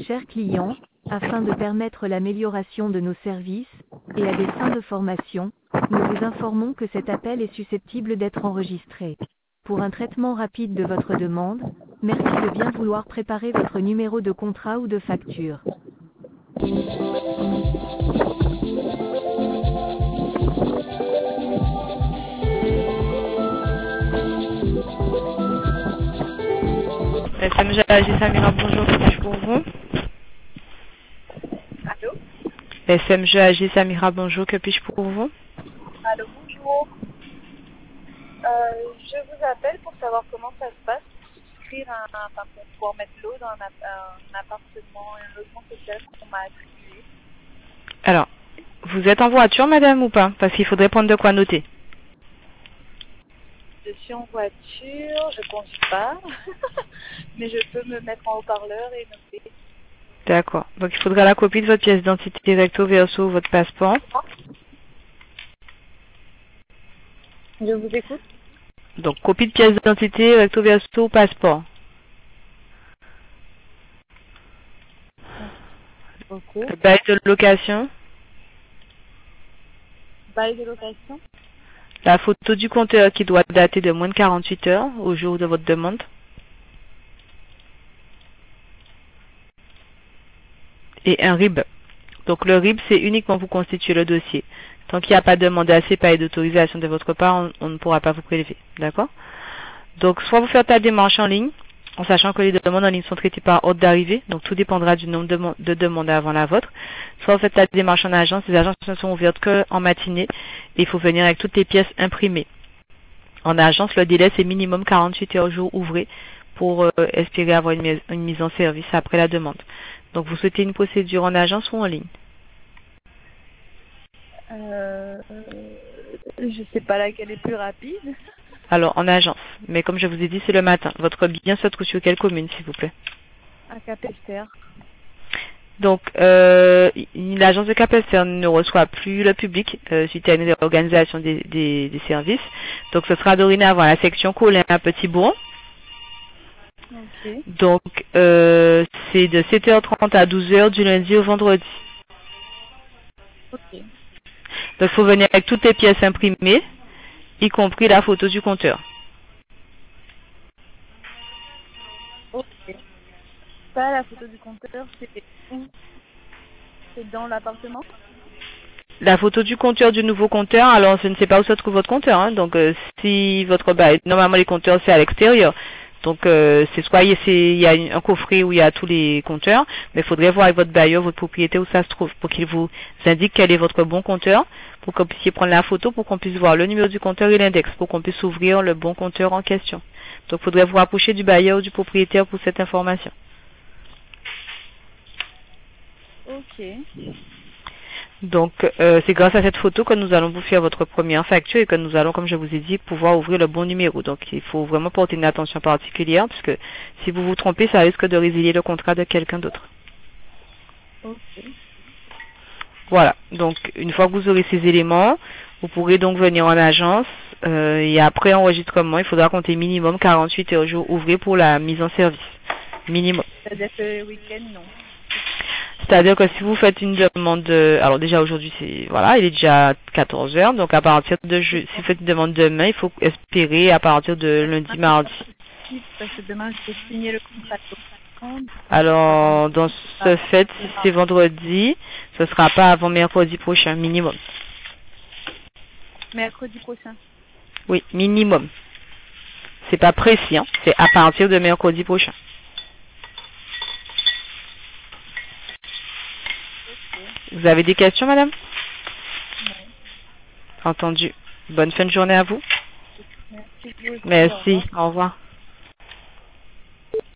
chers clients, afin de permettre l'amélioration de nos services, et à des fins de formation, nous vous informons que cet appel est susceptible d'être enregistré. Pour un traitement rapide de votre demande, merci de bien vouloir préparer votre numéro de contrat ou de facture. SMG AG Samira, bonjour, que puis-je pour vous? Allô? SMG AG Samira, bonjour, que puis-je pour vous? Allô, bonjour. Je vous appelle pour savoir comment ça se passe pour souscrire pour pouvoir mettre l'eau dans un appartement, un logement social qu'on m'a attribué. Alors, vous êtes en voiture, madame, ou pas? Parce qu'il faudrait prendre de quoi noter. Je suis en voiture, je conduis pas, mais je peux me mettre en haut-parleur et noter. D'accord. Donc, il faudra la copie de votre pièce d'identité recto verso, votre passeport. Je vous écoute. Donc, copie de pièce d'identité recto verso, passeport. Beaucoup. Bail de location. Bail de location. La photo du compteur qui doit dater de moins de 48 heures au jour de votre demande. Et un RIB. Donc le RIB, c'est uniquement pour constituer le dossier. Tant qu'il n'y a pas de demande à CEPA et d'autorisation de votre part, on ne pourra pas vous prélever. D'accord? Donc soit vous faites la démarche en ligne, en sachant que les demandes en ligne sont traitées par ordre d'arrivée, donc tout dépendra du nombre de demandes avant la vôtre. Soit vous faites la démarche en agence, les agences ne sont ouvertes qu'en matinée, et il faut venir avec toutes les pièces imprimées. En agence, le délai c'est minimum 48 heures jour ouvré pour espérer avoir une mise en service après la demande. Donc vous souhaitez une procédure en agence ou en ligne? Je sais pas laquelle est plus rapide. Alors en agence, mais comme je vous ai dit, c'est le matin. Votre bien se trouve sur quelle commune, s'il vous plaît? À Capesterre. Donc, l'agence de Capesterre ne reçoit plus le public suite à une réorganisation des services. Donc, ce sera dorénavant la section Colin à Petit-Bourg. Okay. Donc, c'est de 7h30 à 12h du lundi au vendredi. Ok. Donc, il faut venir avec toutes les pièces imprimées, y compris la photo du compteur. Ok. Ça, la photo du compteur, c'est où? C'est dans l'appartement? La photo du compteur du nouveau compteur, alors je ne sais pas où se trouve votre compteur, hein, donc si votre normalement les compteurs c'est à l'extérieur, donc c'est soit il y a un coffret où il y a tous les compteurs, mais il faudrait voir avec votre bailleur, votre propriétaire où ça se trouve, pour qu'il vous indique quel est votre bon compteur, pour que vous puissiez prendre la photo, pour qu'on puisse voir le numéro du compteur et l'index, pour qu'on puisse ouvrir le bon compteur en question. Donc il faudrait vous rapprocher du bailleur ou du propriétaire pour cette information. Ok. Donc, c'est grâce à cette photo que nous allons vous faire votre première facture et que nous allons, comme je vous ai dit, pouvoir ouvrir le bon numéro. Donc, il faut vraiment porter une attention particulière parce que si vous vous trompez, ça risque de résilier le contrat de quelqu'un d'autre. Ok. Voilà. Donc, une fois que vous aurez ces éléments, vous pourrez donc venir en agence et après enregistrement, il faudra compter minimum 48 heures jour ouvrés pour la mise en service. Minimum. C'est-à-dire que le week-end, non. C'est-à-dire que si vous faites une demande, alors déjà aujourd'hui c'est voilà, il est déjà 14 heures, donc à partir de si vous faites une demande demain, il faut espérer à partir de lundi, mardi. Parce que demain, je vais signer le contrat. Alors dans ce fait, si c'est vendredi, ce sera pas avant mercredi prochain, minimum. Mercredi prochain. Oui, minimum. C'est pas précis, hein, c'est à partir de mercredi prochain. Vous avez des questions, madame? Non. Entendu. Bonne fin de journée à vous. Merci. Merci. Au revoir.